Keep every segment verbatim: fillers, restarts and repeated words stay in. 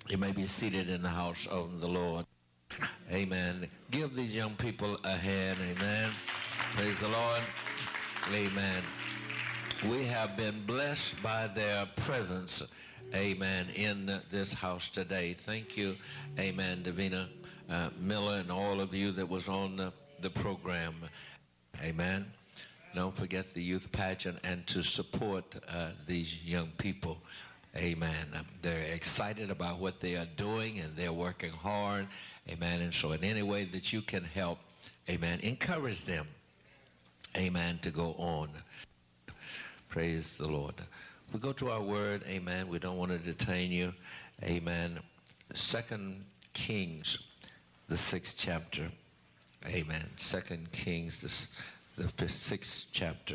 You may be seated in the house of the Lord. Amen. Give these young people a hand. Amen. Praise the Lord. Amen. We have been blessed by their presence, amen, in this house today. Thank you, amen, Davina uh, Miller and all of you that was on the, the program. Amen. Don't forget the youth pageant and to support uh, these young people. Amen. They're excited about what they are doing and they're working hard. Amen. And so in any way that you can help, amen, encourage them, amen, to go on. Praise the Lord. We go to our word, amen. We don't want to detain you, amen. Second Kings, the sixth chapter, amen. Second Kings, the, the sixth chapter.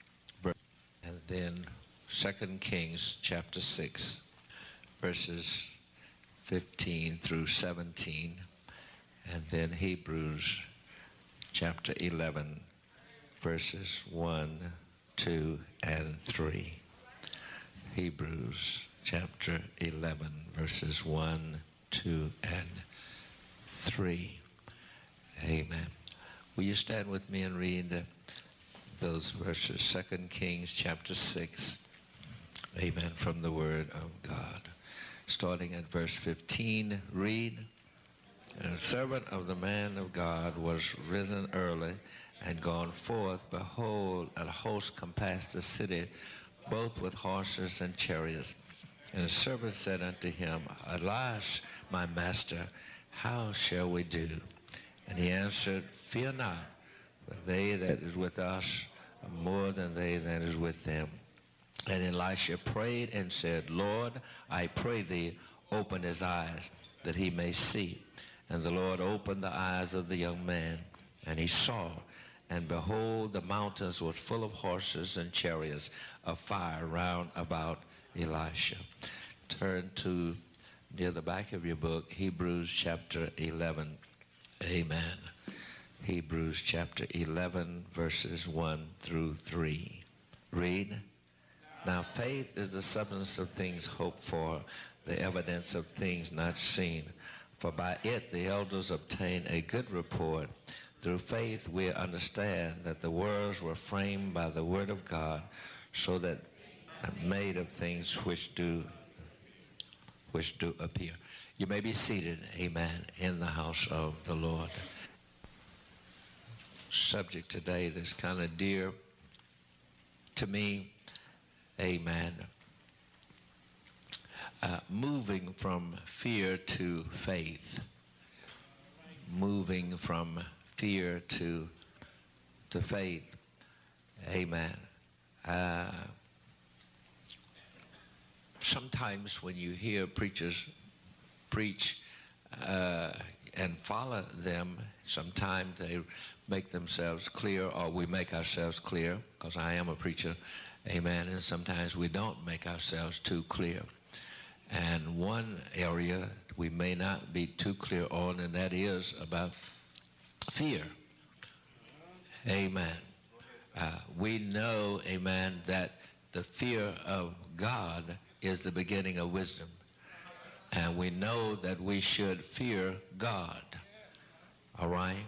And then Second Kings, chapter six, verses fifteen through seventeen. And then Hebrews, chapter eleven, verses one, two, and three. Hebrews chapter eleven, verses one, two, and three. Amen. Will you stand with me and read those verses? Second Kings chapter six. Amen. From the Word of God. Starting at verse fifteen, read. And a servant of the man of God was risen early and gone forth. Behold, a host compassed the city, both with horses and chariots. And the servant said unto him, Alas, my master, how shall we do? And he answered, Fear not, for they that is with us are more than they that is with them. And Elisha prayed and said, Lord, I pray thee, open his eyes, that he may see. And the Lord opened the eyes of the young man, and he saw. And behold, the mountains were full of horses and chariots of fire round about Elisha. Turn to, near the back of your book, Hebrews chapter eleven. Amen. Hebrews chapter eleven, verses one through three. Read. Now faith is the substance of things hoped for, the evidence of things not seen. For by it the elders obtained a good report. Through faith we understand that the worlds were framed by the word of God, so that made of things which do which do appear. You may be seated, amen, in the house of the Lord. Subject today that's kind of dear to me, amen. Uh, moving from fear to faith. Moving from fear to to faith. Amen. Uh, sometimes when you hear preachers preach uh, and follow them, sometimes they make themselves clear, or we make ourselves clear, because I am a preacher, amen, and sometimes we don't make ourselves too clear. And one area we may not be too clear on, and that is about fear. Amen. Uh, we know, amen, that the fear of God is the beginning of wisdom. And we know that we should fear God. All right?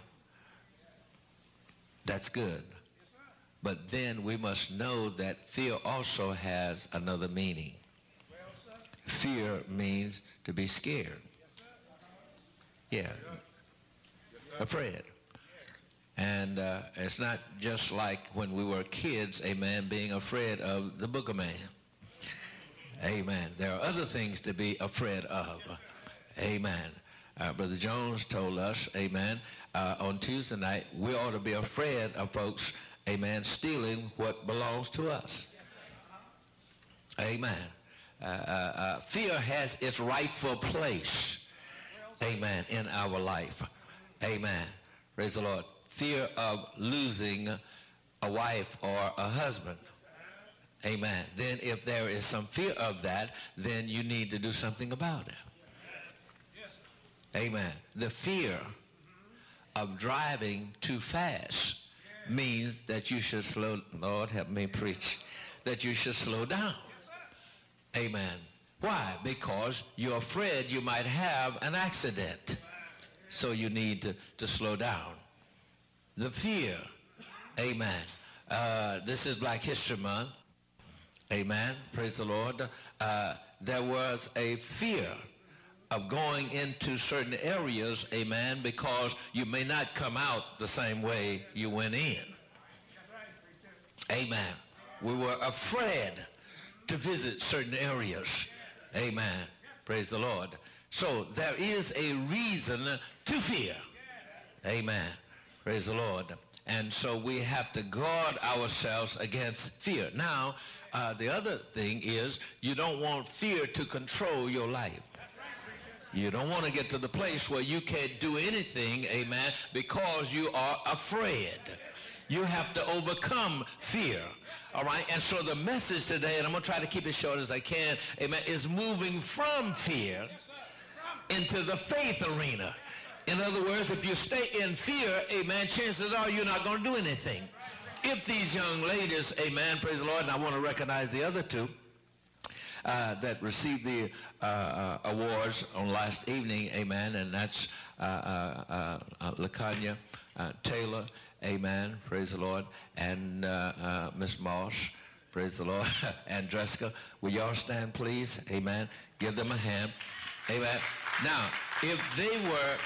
That's good. But then we must know that fear also has another meaning. Fear means to be scared. Yeah. Afraid. And uh, it's not just like when we were kids, amen, being afraid of the boogeyman. Amen. There are other things to be afraid of. Amen. Uh, Brother Jones told us, amen, uh, on Tuesday night, we ought to be afraid of folks, amen, stealing what belongs to us. Amen. Uh, uh, uh, fear has its rightful place, amen, in our life. Amen. Praise the Lord. Fear of losing a wife or a husband. Amen. Then if there is some fear of that, then you need to do something about it. Amen. The fear of driving too fast means that you should slow, Lord help me preach, that you should slow down. Amen. Why? Because you're afraid you might have an accident. So you need to, to slow down. The fear. Amen. Uh, this is Black History Month. Amen. Praise the Lord. Uh, there was a fear of going into certain areas, amen, because you may not come out the same way you went in. Amen. We were afraid to visit certain areas. Amen. Praise the Lord. So there is a reason to fear. Amen. Praise the Lord. And so we have to guard ourselves against fear. Now, uh, the other thing is you don't want fear to control your life. You don't want to get to the place where you can't do anything, amen, because you are afraid. You have to overcome fear, all right? And so the message today, and I'm going to try to keep it short as I can, amen, is moving from fear into the faith arena. In other words, if you stay in fear, amen, chances are you're not going to do anything. If these young ladies, amen, praise the Lord, and I want to recognize the other two, Uh, that received the uh, uh, awards on last evening, amen, and that's uh, uh, uh, LaKanya uh, Taylor, amen, praise the Lord, and uh, uh, Miss Moss, praise the Lord, and Dreska. Will y'all stand, please? Amen. Give them a hand. Amen. Now, if they were,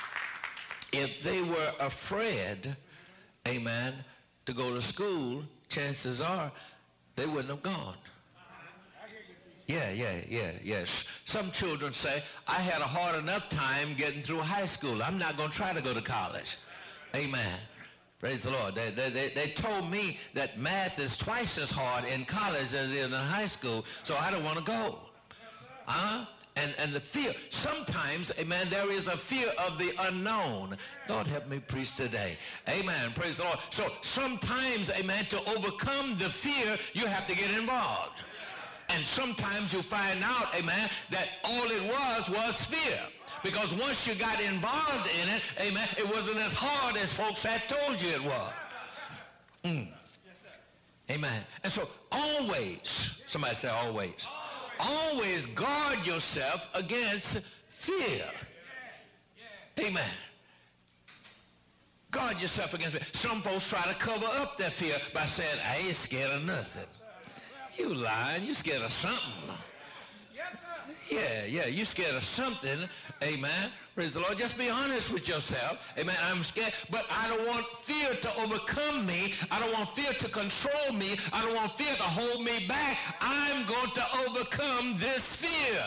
if they were afraid, amen, to go to school, chances are they wouldn't have gone. Yeah, yeah, yeah, yes. Some children say, I had a hard enough time getting through high school. I'm not going to try to go to college. Amen. Praise the Lord. They, they, they, they told me that math is twice as hard in college as it is in high school, so I don't want to go. Huh? And, and the fear. Sometimes, amen, there is a fear of the unknown. Lord, help me preach today. Amen. Praise the Lord. So sometimes, amen, to overcome the fear, you have to get involved. And sometimes you find out, amen, that all it was was fear. Because once you got involved in it, amen, it wasn't as hard as folks had told you it was. Mm. Amen. And so always, somebody say always, always guard yourself against fear. Amen. Guard yourself against fear. Some folks try to cover up their fear by saying, I ain't scared of nothing. You lying, you scared of something. Yes, sir. Yeah, yeah, you scared of something, amen. Praise the Lord. Just be honest with yourself. Amen. I'm scared, but I don't want fear to overcome me. I don't want fear to control me. I don't want fear to hold me back. I'm going to overcome this fear.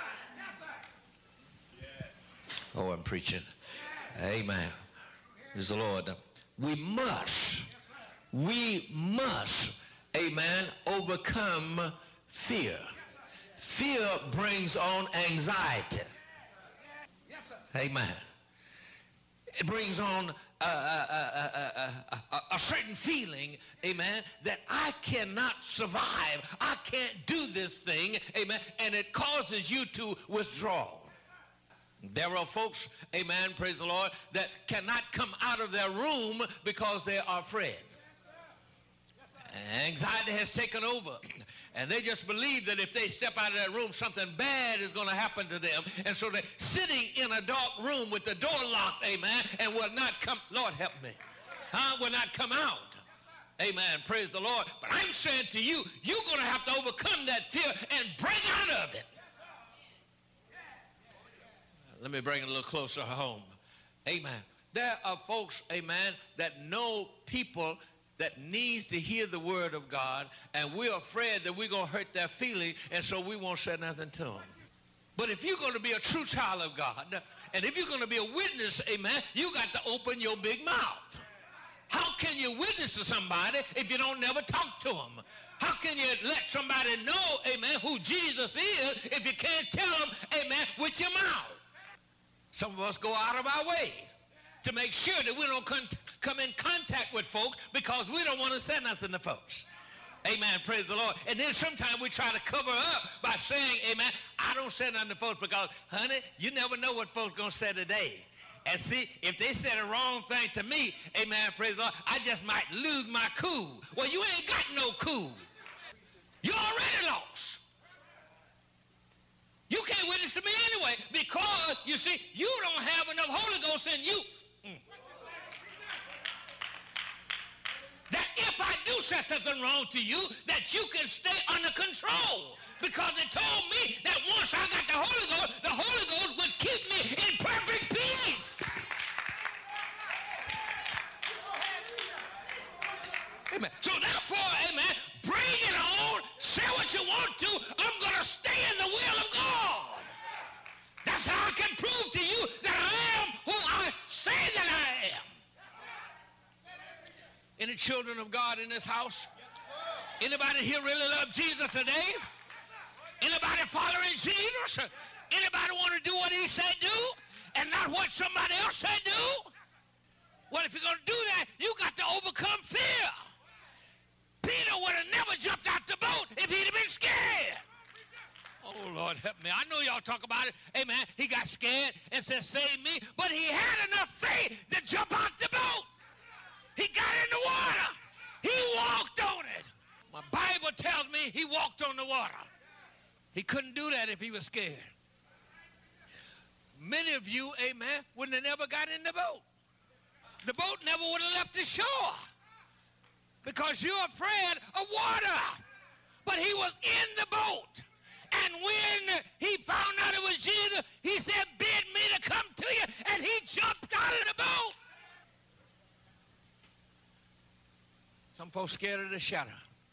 Oh, I'm preaching. Amen. Praise the Lord. We must, we must, amen, overcome fear. Fear brings on anxiety. Amen. It brings on a, a, a, a, a certain feeling, amen, that I cannot survive. I can't do this thing, amen, and it causes you to withdraw. There are folks, amen, praise the Lord, that cannot come out of their room because they are afraid. Anxiety has taken over, and they just believe that if they step out of that room, something bad is going to happen to them. And so they're sitting in a dark room with the door locked, amen, and will not come, Lord help me, huh? Will not come out. Amen, praise the Lord. But I'm saying to you, you're going to have to overcome that fear and break out of it. Let me bring it a little closer home. Amen. There are folks, amen, that know people that needs to hear the word of God, and we're afraid that we're going to hurt their feelings, and so we won't say nothing to them. But if you're going to be a true child of God, and if you're going to be a witness, amen, you got to open your big mouth. How can you witness to somebody if you don't never talk to them? How can you let somebody know, amen, who Jesus is if you can't tell them, amen, with your mouth? Some of us go out of our way to make sure that we don't con- come in contact with folks because we don't want to say nothing to folks. Amen, praise the Lord. And then sometimes we try to cover up by saying, amen, I don't say nothing to folks because, honey, you never know what folks are going to say today. And see, if they say the wrong thing to me, amen, praise the Lord, I just might lose my cool. Well, you ain't got no cool. You already lost. You can't witness to me anyway because, you see, you don't have enough Holy Ghost in you. Mm. That if I do say something wrong to you, that you can stay under control. Because it told me that once I got the Holy Ghost, the Holy Ghost would keep me in perfect peace. Amen. So therefore, amen, bring it on. Say what you want to. I'm going to stay in the will of God. That's how I can prove to you that I am who I say that I am. Any children of God in this house? Anybody here really love Jesus today? Anybody following Jesus? Anybody want to do what he said do and not what somebody else said do? Well, if you're going to do that, you got to overcome fear. Peter would have never jumped out the boat if he'd have been scared. Oh, Lord, help me. I know y'all talk about it. Amen. He got scared and said, save me. But he had enough faith to jump out the boat. He got in the water. He walked on it. My Bible tells me he walked on the water. He couldn't do that if he was scared. Many of you, amen, wouldn't have never got in the boat. The boat never would have left the shore because you're afraid of water. But he was in the boat. And when he found out it was Jesus, he said, bid me to come to you. And he jumped out of the boat. Some folks scared of the shadow.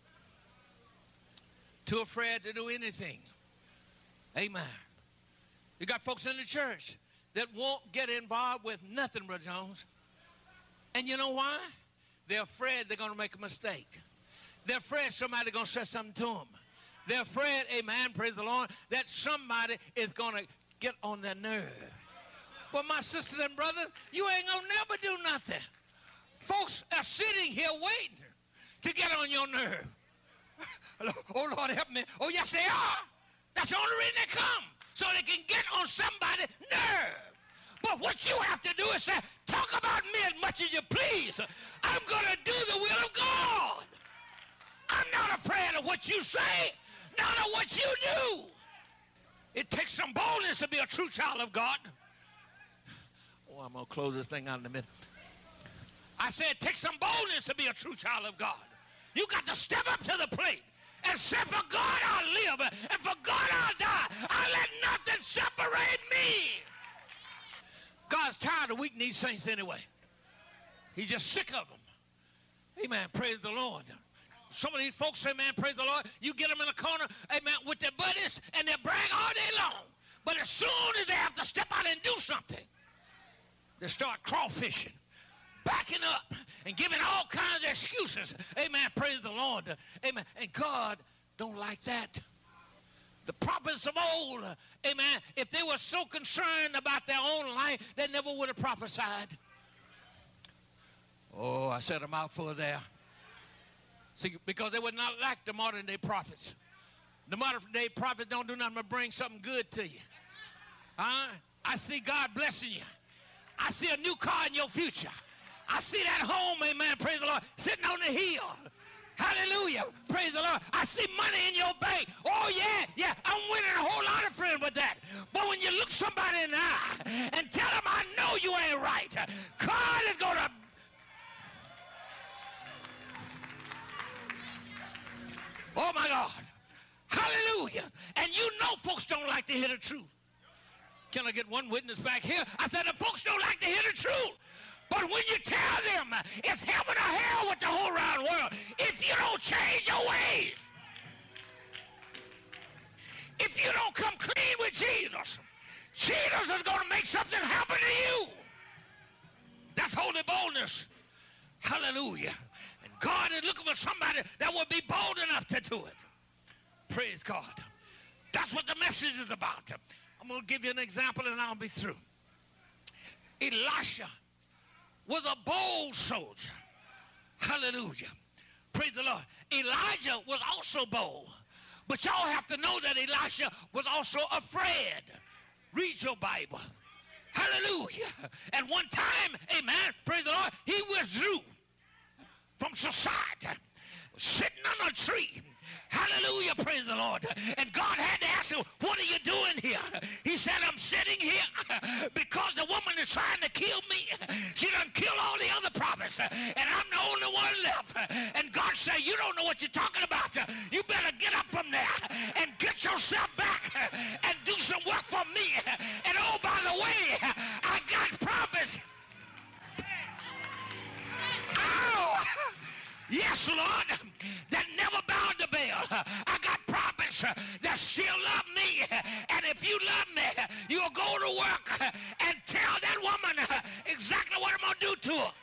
Too afraid to do anything. Amen. You got folks in the church that won't get involved with nothing, Brother Jones. And you know why? They're afraid they're going to make a mistake. They're afraid somebody's going to say something to them. They're afraid, amen, praise the Lord, that somebody is going to get on their nerve. Well, my sisters and brothers, you ain't going to never do nothing. Folks are sitting here waiting to get on your nerve. Oh, Lord, help me. Oh, yes, they are. That's the only reason they come, so they can get on somebody's nerve. But what you have to do is say, talk about me as much as you please. I'm going to do the will of God. I'm not afraid of what you say, not of what you do. It takes some boldness to be a true child of God. Oh, I'm going to close this thing out in a minute. I said it takes some boldness to be a true child of God. You got to step up to the plate and say, for God I'll live, and for God I'll die. I'll let nothing separate me. God's tired of weak these saints anyway. He's just sick of them. Amen. Praise the Lord. Some of these folks, amen, praise the Lord, you get them in a corner, amen, with their buddies, and they brag all day long. But as soon as they have to step out and do something, they start crawfishing, backing up, and giving all kinds of excuses. Amen, praise the Lord. Amen. And God don't like that. The prophets of old, amen, if they were so concerned about their own life, they never would have prophesied. Oh, I said a mouthful there. See, because they were not like the modern day prophets. The modern day prophets don't do nothing but bring something good to you. Huh? I see God blessing you. I see a new car in your future. I see that home, amen, praise the Lord, sitting on the hill. Hallelujah. Praise the Lord. I see money in your bank. Oh, yeah, yeah. I'm winning a whole lot of friends with that. But when you look somebody in the eye and tell them, I know you ain't right, God is going to... Oh, my God. Hallelujah. And you know folks don't like to hear the truth. Can I get one witness back here? I said the folks don't like to hear the truth. But when you tell them it's heaven or hell with the whole round world, if you don't change your ways, if you don't come clean with Jesus, Jesus is going to make something happen to you. That's holy boldness. Hallelujah. And God is looking for somebody that will be bold enough to do it. Praise God. That's what the message is about. I'm going to give you an example and I'll be through. Elisha was a bold soldier. Hallelujah. Praise the Lord. Elijah was also bold. But y'all have to know that Elisha was also afraid. Read your Bible. Hallelujah. At one time, amen, praise the Lord, he withdrew from society, sitting on a tree, Hallelujah, praise the Lord. And God had to ask him, what are you doing here? He said, I'm sitting here because the woman is trying to kill me. She done killed all the other prophets, and I'm the only one left. And God said, you don't know what you're talking about. You better get up from there and get yourself back and do some work for me. And oh, by the way, I got prophets. Oh, yes, Lord, that never bowed the Baal. I got prophets that still love me. And if you love me, you'll go to work and tell that woman exactly what I'm going to do to her.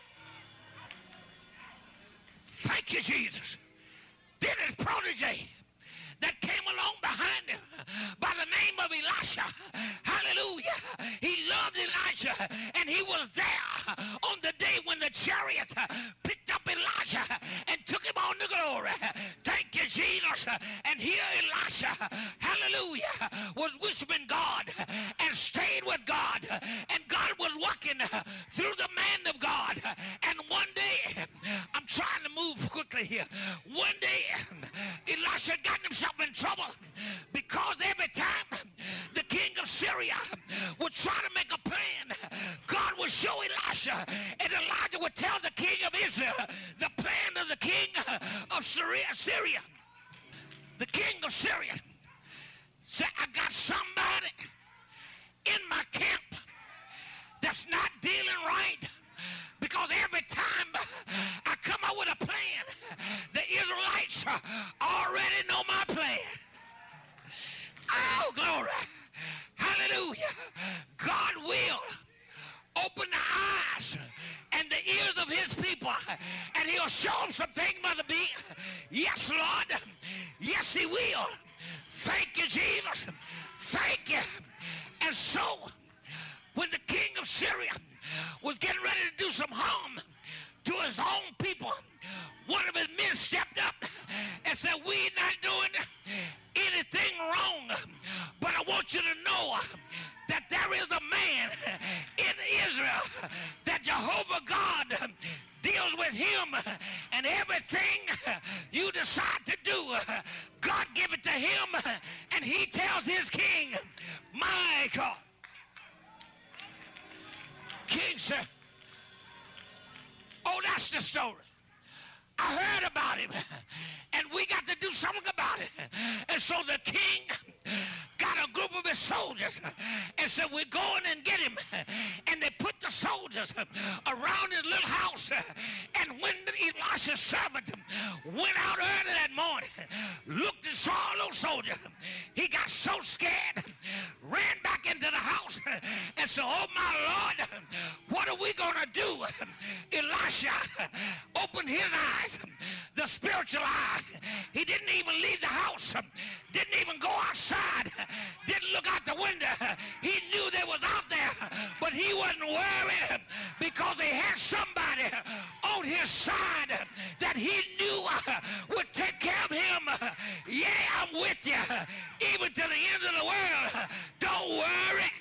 Thank you, Jesus. Then his protege that came along behind him by the name of Elisha. Hallelujah. He loved Elijah, and he was there on the day when the chariot picked up Elijah and took him on to glory. Thank you, Jesus. And here Elisha, hallelujah, was worshiping God and stayed with God, and God was working through the man of God. And one day, I'm trying to move quickly here. One day, Elisha got himself in trouble because every time the king of Syria would try to make a plan, God would show Elisha, and Elijah would tell the king of Israel the plan of the king of Syria. Syria. The king of Syria said, I got somebody in my camp that's not dealing right, because every time I come up with a plan, the Israelites already know my plan. Oh, glory. Hallelujah. God will open the eyes and the ears of his people, and he'll show them some things, Mother B. Yes, Lord. Yes, he will. Thank you, Jesus. Thank you. And so, when the king of Syria was getting ready to do some harm to his own people, one of his men stepped up and said, we're not doing anything wrong, but I want you to know that there is a man in Israel that Jehovah God deals with him, and everything you decide to do, God give it to him, and he tells his king, my God. King said, oh, that's the story. I heard about him, and we got to do something about it. And so the king got a group of his soldiers and said, we're going and get him. And they put the soldiers around his little house. And when Elisha's servant went out early that morning, looked and saw all those soldiers, he got so scared, ran back into the house and said, oh my Lord, what are we going to do? Elisha opened his eyes, the spiritual eye. He didn't even leave the house, didn't even go outside, didn't look out the window. He knew they was out there, but he wasn't worried because he had somebody on his side that he knew would take care of him. Yeah, I'm with you, even to the end of the world. Don't worry.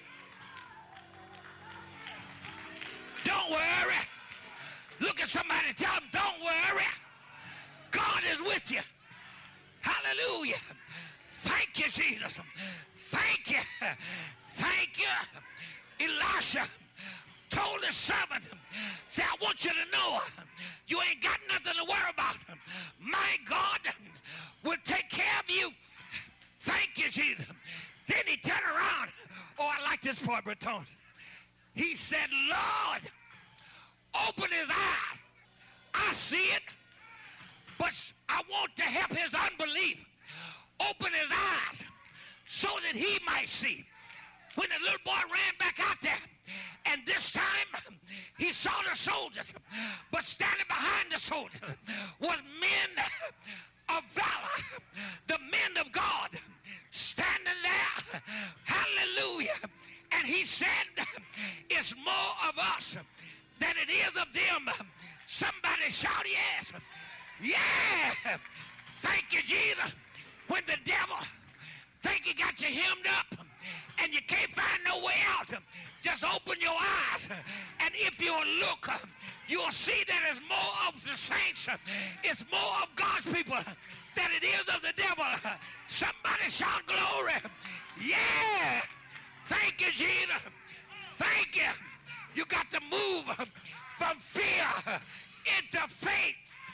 Don't worry. Look at somebody and tell them, don't worry. God is with you. Hallelujah. Thank you, Jesus. Thank you. Thank you. Elisha told his servant, say, I want you to know you ain't got nothing to worry about. My God will take care of you. Thank you, Jesus. Then he turned around. Oh, I like this part, Breton. He said, Lord, open his eyes. I see it, but I want to help his unbelief. Open his eyes so that he might see. When the little boy ran back out there, and this time he saw the soldiers, but standing behind the soldiers was men of valor, the men of God, standing there. Hallelujah. And he said, it's more of us than it is of them. Somebody shout yes. Yeah. Thank you, Jesus. When the devil think he got you hemmed up and you can't find no way out, Just open your eyes, and if you'll look, you'll see that it's more of the saints, it's more of God's people than it is of the devil. Somebody shout glory. Yeah. Thank you, Jesus. Thank you. You got to move from fear into faith.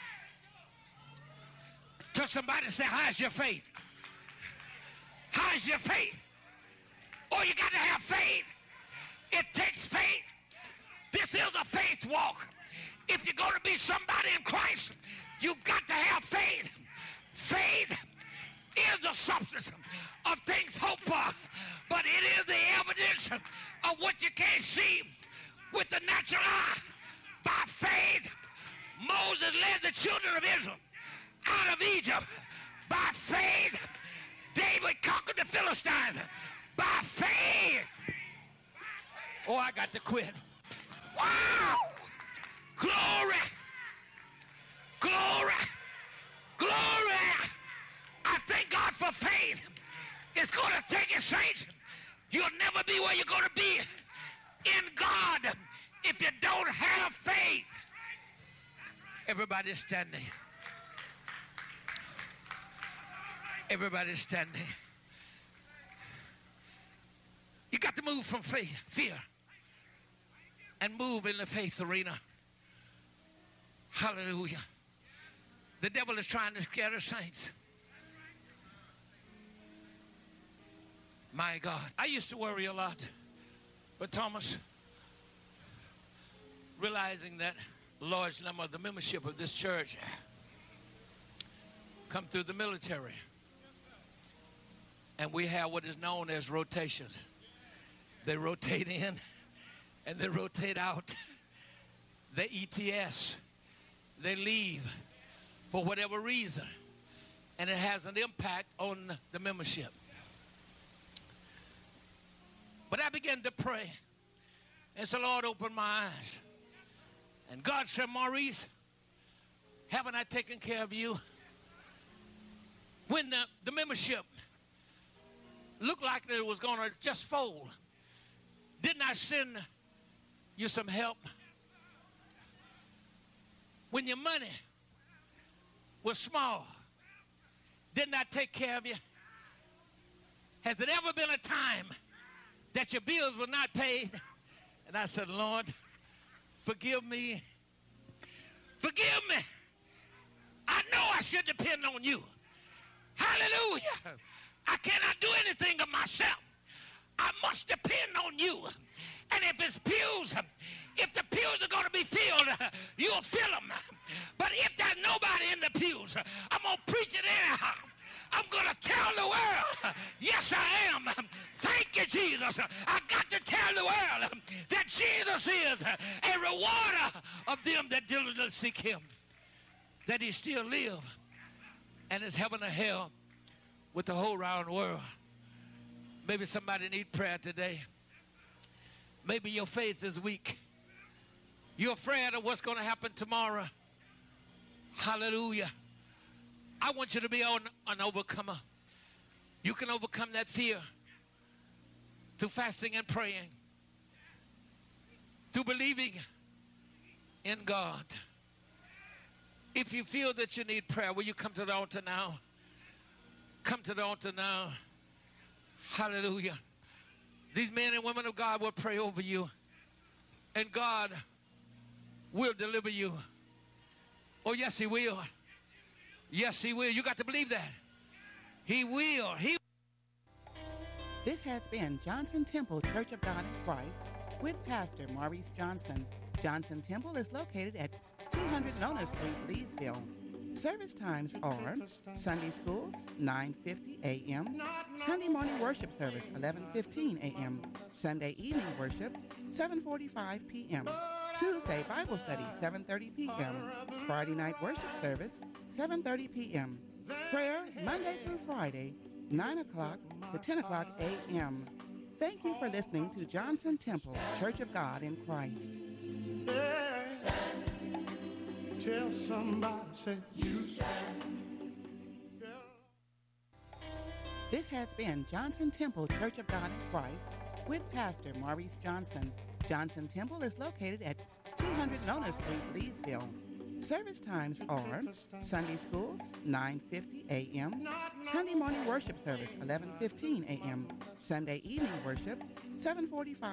Tell somebody, say, how's your faith? How's your faith? Oh, you got to have faith. It takes faith. This is a faith walk. If you're going to be somebody in Christ, you've got to have faith. Faith is the substance of things hoped for, but it is the evidence of what you can't see with the natural eye. By faith, Moses led the children of Israel out of Egypt. By faith, David conquered the Philistines. By faith. Oh, I got to quit. Wow! Glory! Glory! Glory! I thank God for faith. It's going to take it, saints. You'll never be where you're going to be in God if you don't have faith. Everybody's standing. Everybody's standing. You got to move from faith, fear, and move in the faith arena. Hallelujah. The devil is trying to scare the saints. My God. I used to worry a lot. But Thomas, realizing that a large number of the membership of this church come through the military. And we have what is known as rotations. They rotate in and they rotate out. They E T S. They leave for whatever reason. And it has an impact on the membership. But I began to pray. And so, Lord, open my eyes. And God said, Maurice, haven't I taken care of you? When the, the membership looked like it was going to just fold, didn't I send you some help? When your money was small, didn't I take care of you? Has it ever been a time that your bills were not paid? And I said, Lord, forgive me. Forgive me. I know I should depend on you. Hallelujah. I cannot do anything of myself. I must depend on you. And if it's pews, if the pews are going to be filled, you'll fill them. But if there's nobody in the pews, I'm going to preach it anyhow. I'm going to tell the world, yes, I am. Thank you, Jesus. I got to tell the world that Jesus is a rewarder of them that diligently seek him, that he still lives and is heaven or hell with the whole round world. Maybe somebody needs prayer today. Maybe your faith is weak. You're afraid of what's going to happen tomorrow. Hallelujah. I want you to be an, an overcomer. You can overcome that fear through fasting and praying, through believing in God. If you feel that you need prayer, will you come to the altar now? Come to the altar now. Hallelujah. These men and women of God will pray over you, and God will deliver you. Oh, yes, he will. Yes, he will. You got to believe that. He will. He. This has been Johnson Temple Church of God in Christ with Pastor Maurice Johnson. Johnson Temple is located at two hundred Nona Street, Leesville. Service times are Sunday schools, nine fifty a m Sunday morning worship service, eleven fifteen a m Sunday evening worship, seven forty-five p m Tuesday Bible study, seven thirty p m Friday night worship service, seven thirty p m Prayer, Monday through Friday, nine o'clock to ten o'clock a m Thank you for listening to Johnson Temple, Church of God in Christ. Tell somebody, say, you stand. This has been Johnson Temple Church of God in Christ with Pastor Maurice Johnson. Johnson Temple is located at two hundred Nona Street, Leesville. Service times are Sunday schools, nine fifty a.m., Sunday morning worship service, eleven fifteen a.m., Sunday evening worship, seven forty-five